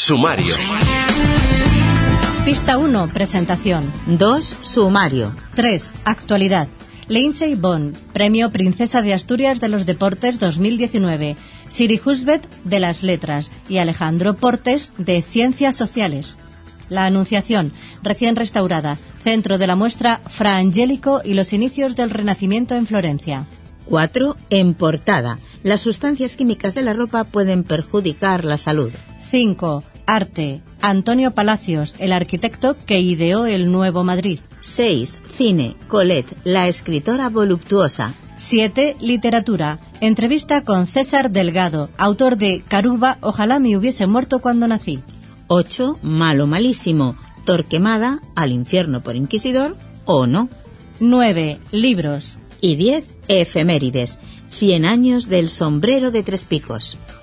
Sumario. Pista 1, presentación. 2, sumario. 3, actualidad. Lindsey Vonn, Premio Princesa de Asturias de los Deportes 2019. Siri Husbeth, de las Letras. Y Alejandro Portes, de Ciencias Sociales. La Anunciación, recién restaurada. Centro de la muestra Fra Angelico y los inicios del Renacimiento en Florencia. 4, en portada. Las sustancias químicas de la ropa pueden perjudicar la salud. 5, arte. Antonio Palacios, el arquitecto que ideó el Nuevo Madrid. 6, cine. Colette, la escritora voluptuosa. 7, literatura. Entrevista con César Delgado, autor de Caruba, ojalá me hubiese muerto cuando nací. 8, malo malísimo. Torquemada, al infierno por inquisidor o no. 9, libros. Y 10, efemérides. 100 años del sombrero de 3 picos.